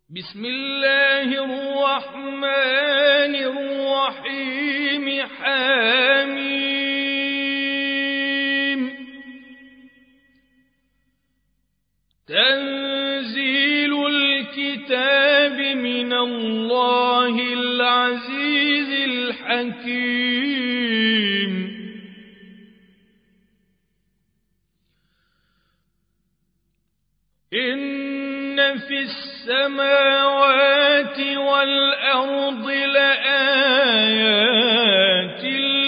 بسم الله الرحمن الرحيم حميم تنزيل الكتاب من الله العزيز الحكيم إن في السماوات والأرض لآيات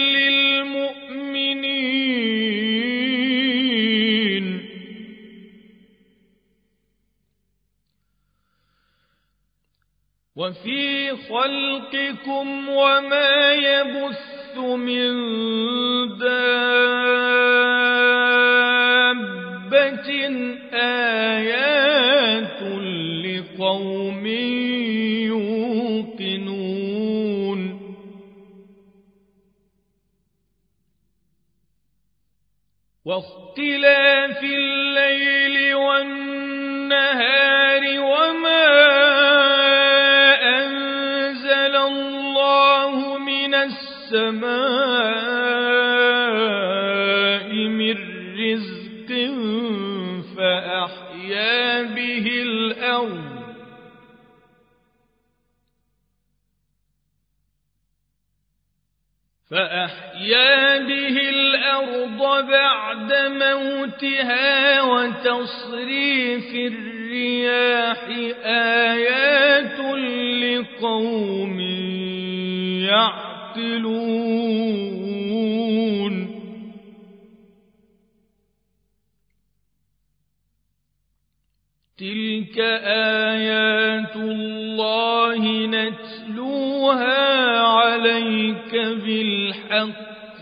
للمؤمنين وفي خلقكم وما يبث من دابة آيات لقوم يوقنون واختلاف الليل والنهار وما أنزل الله من السماء من رزق فأحيا به الأرض بعد موتها وتصريف الرياح آيات لقوم يعقلون تلك آيات الله نتلوها عليك بالحق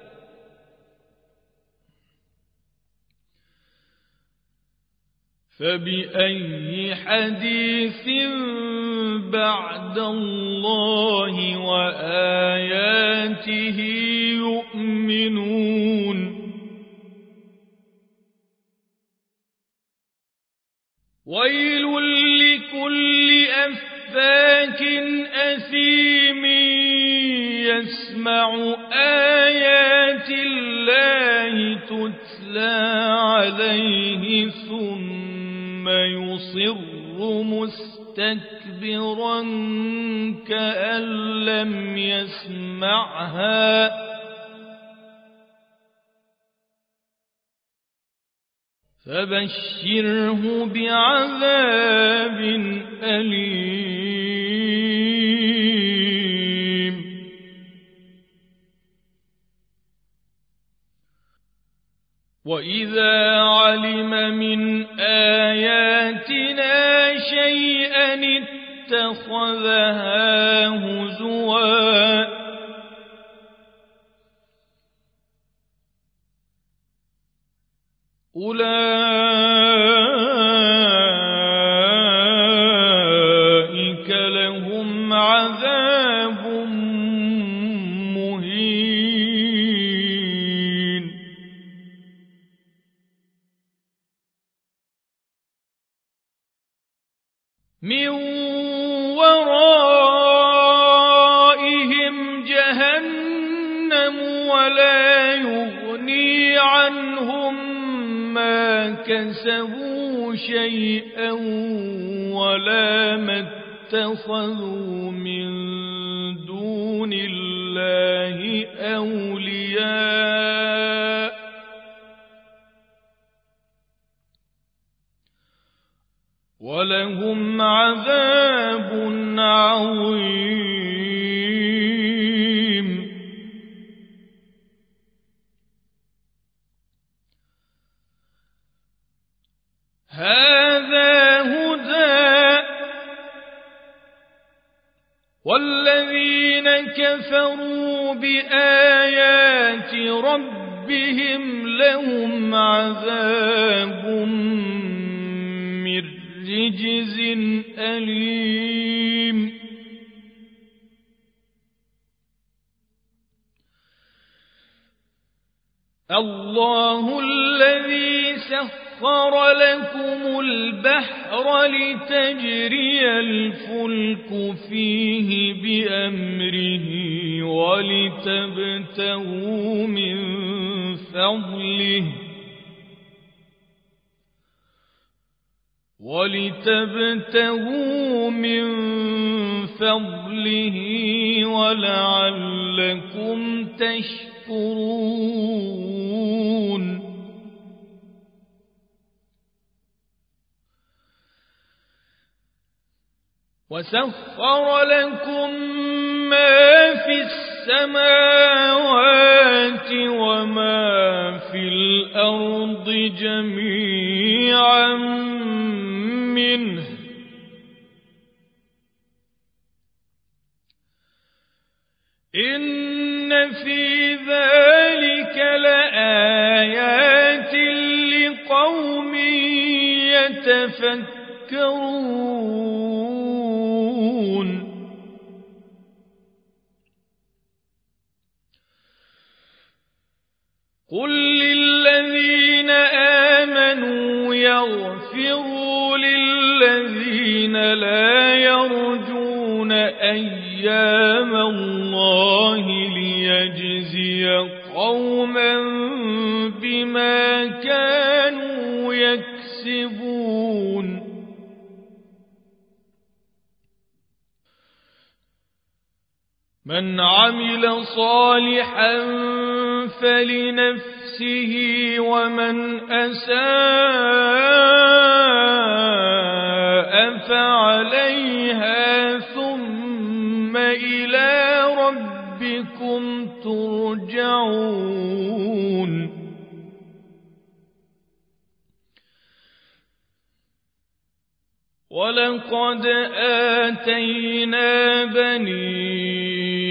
فبأي حديث بعد الله وآياته يؤمنون ويل لكل أفاك أثيم يسمع آيات الله تتلى عليه ثم يصر مستكبرا كأن لم يسمعها فبشره بعذاب أليم وإذا علم من آياتنا شيئا اتخذها هزوا أولئك لهم عذاب مهين من ورائهم جهنم ولا يغني عنهم ما كسبوا شيئا ولا ما اتخذوا من دون الله أولياء ولهم عذاب عظيم هذا هدى والذين كفروا بآيات ربهم لهم عذاب من رجز أليم الله الذي سخر وسخر لكم البحر لتجري الفلك فيه بأمره ولتبتغوا من فضله ولعلكم تشكرون وسخر لكم ما في السماوات وما في الأرض جميعا منه إن في ذلك لآيات لقوم يتفكرون قل للذين آمنوا يغفروا للذين لا يرجون أيام الله ليجزي قوما بما كانوا يكسبون من عمل صالحا فلنفسه ومن أساء فعليها ثم إلى ربكم ترجعون ولقد آتينا بني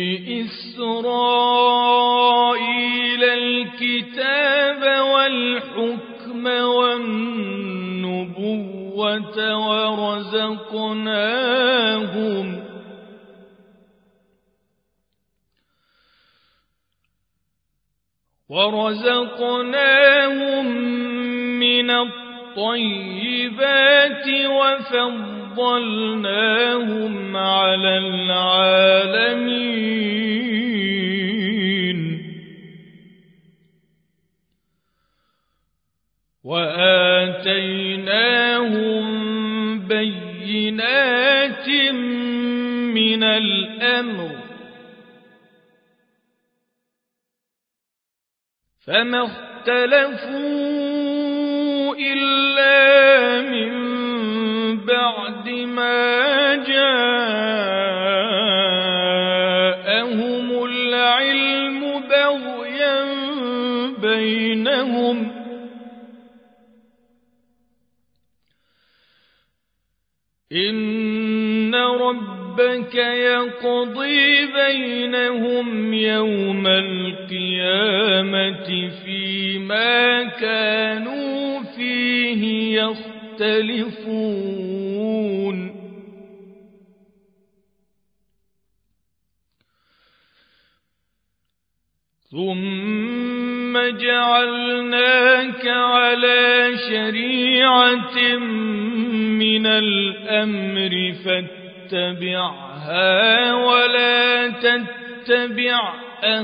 إسرائيل الكتاب والحكم والنبوة ورزقناهم من الطيبات وفضلناهم على العالمين وآتيناهم بينات من الأمر فما اختلفوا إلا من بعد ما جاءهم العلم بغيا بينهم إن ربك يقضي بينهم يوم القيامة فيما كانوا فيه يختلفون ثم جعلناك على شريعة من الأمر فاتبعها ولا تتبع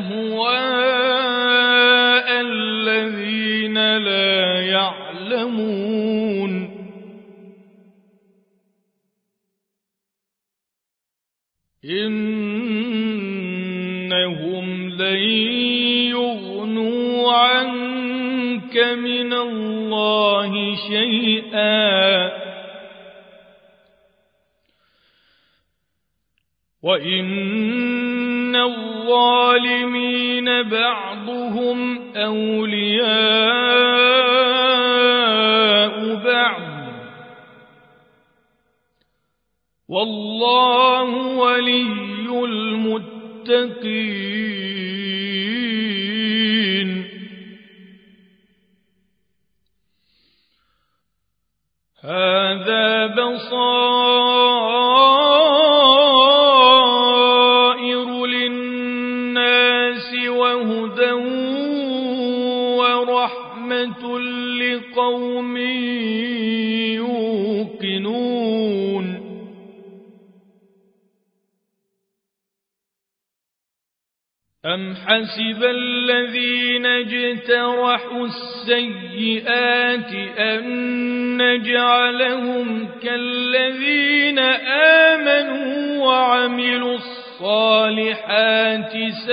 أهواء الذين لا يعلمون إنهم لن يغنوا عنك من الله شيئا وإن الظالمين بعضهم أولياء بعض والله ولي المتقين هذا بصائر للناس وهدى ورحمة لقوم أم حسب الذين اجترحوا السيئات أن نجعلهم كالذين آمنوا وعملوا الصالحات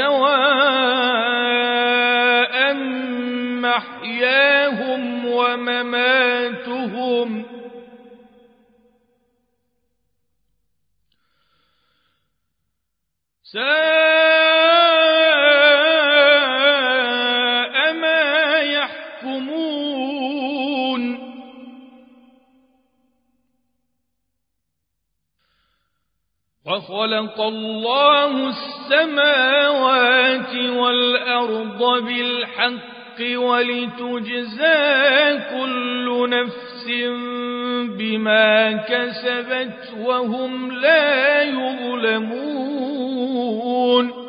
سواء محياهم ومماتهم ساء ما يحكمون وخلق الله السماوات والأرض بالحق ولتجزى كل نفس بما كسبت وهم لا يظلمون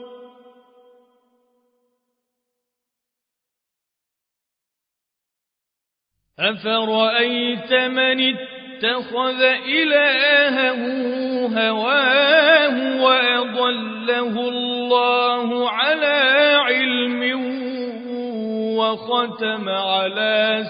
أفرأيت من اتخذ إلهه هواه وأضله الله على علم وختم على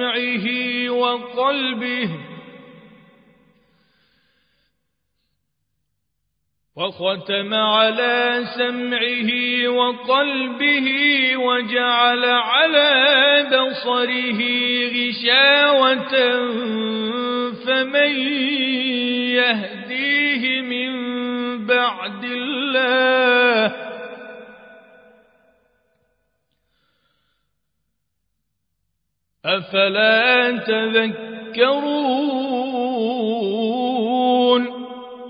سمعه وقلبه وجعل على بصره غشاوة فمن يهديه من بعد الله أفلا تذكرون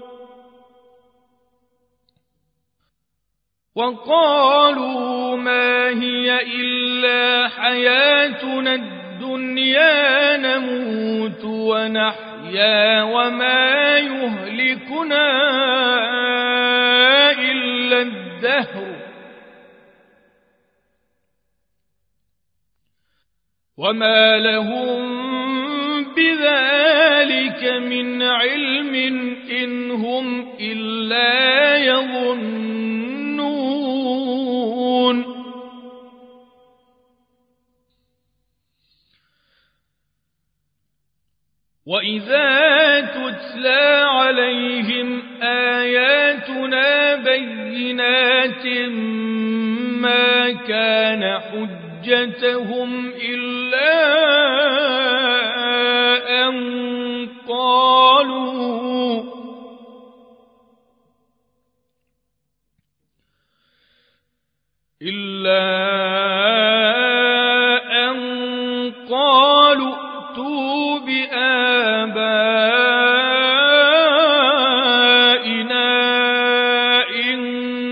وقالوا ما هي إلا حياتنا الدنيا نموت ونحيا وما يهلكنا إلا الدهر وما لهم بذلك من علم إن هم إلا يظنون وإذا تتلى عليهم آياتنا بينات ما كان حجتهم إلا أن قالوا ائتوا بآبائنا إن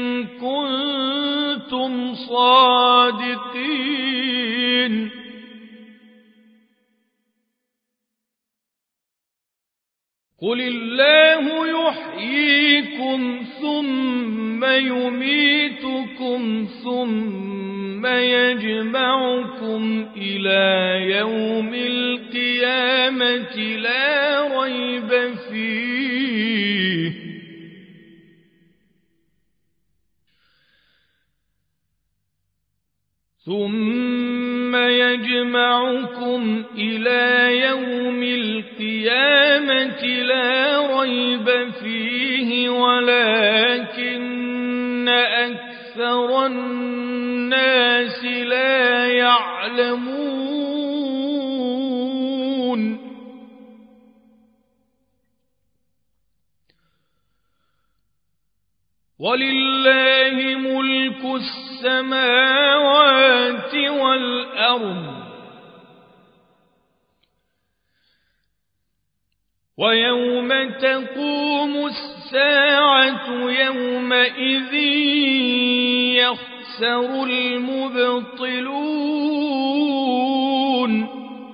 كنتم صادقين قل الله يحييكم ثم يميتكم ثم يجمعكم إلى يوم القيامة لا ريب فيه ثم يجمعكم إلى يوم القيامة لا ريب فيه ولكن أكثر الناس لا يعلمون ولله ملك السماوات والأرض ويوم تقوم الساعة يومئذ يخسر المبطلون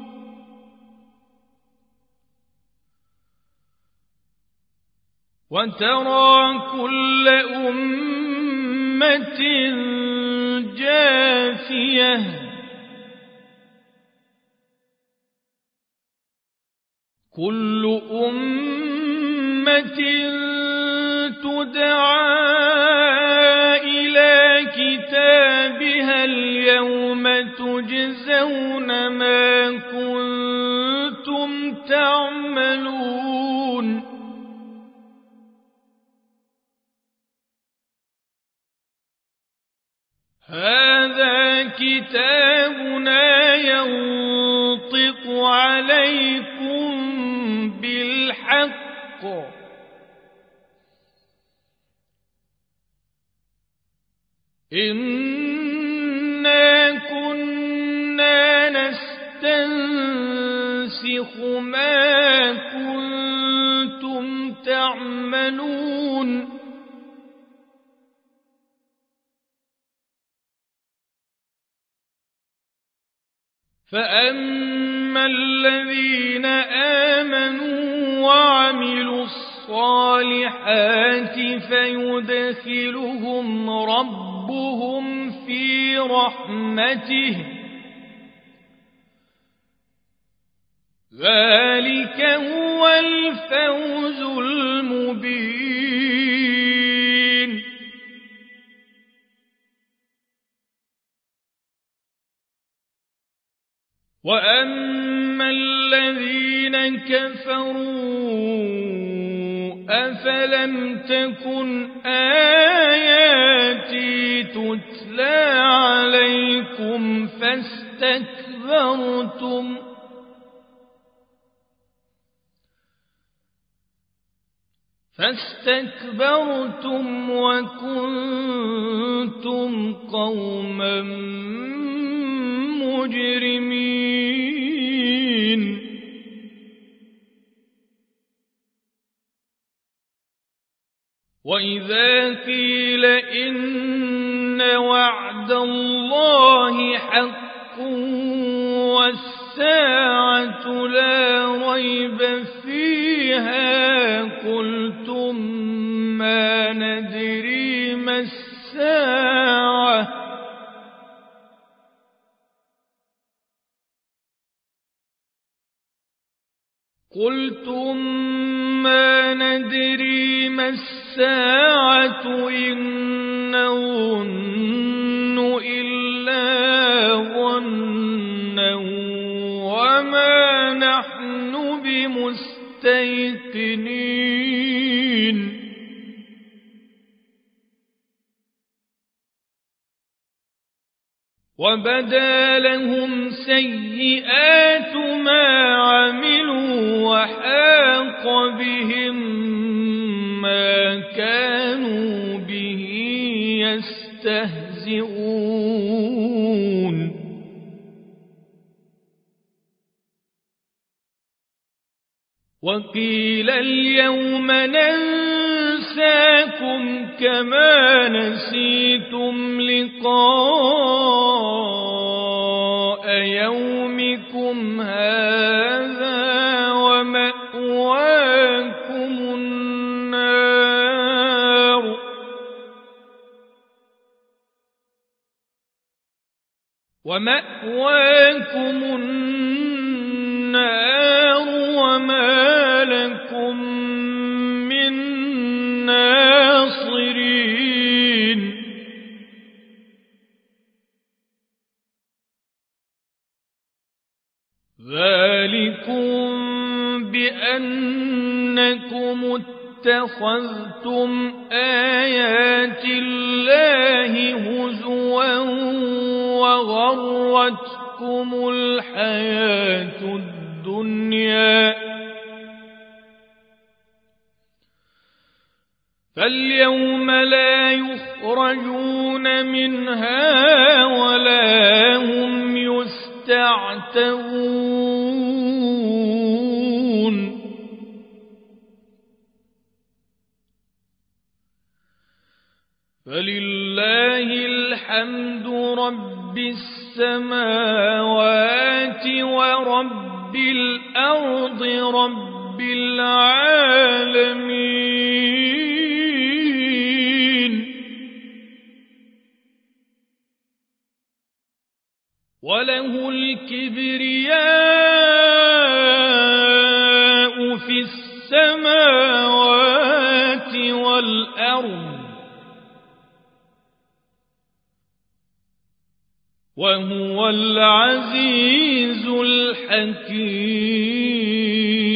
وترى كل أمة جاثية كل أمة تدعى إلى كتابها اليوم تجزون ما كنتم تعملون هذا كتابنا ينطق عليكم بالحق إنا كنا نستنسخ ما كنتم تعملون فأما الذين آمنوا وعملوا الصالحات فيدخلهم ربهم في رحمته ذلك هو الفوز المبين وأما الذين كفروا أفلم تكن آياتي تتلى عليكم فاستكبرتم وكنتم قوما مجرمين وإذا قيل إن وعد الله حق والساعة لا ريب فيها قلتم ما ندري ما الساعة إن نظن إلا ظنا وما نحن بمستيقنين وبدا لهم سيئات ما عملوا وحاق بهم ما كانوا به يستهزئون وقيل اليوم ننساكم كما نسيتم لقاء يومكم هذا ومأواكم النار وما لكم من ناصرين ذلكم بأنكم اتخذتم آيات الله هزوا وغرتكم الحياة الدنيا فاليوم لا يخرجون منها ولا هم يستعتبون فلله الحمد رب السماوات ورب الأرض رب العالمين وله الكبرياء في السماوات والأرض وهو العزيز الحكيم.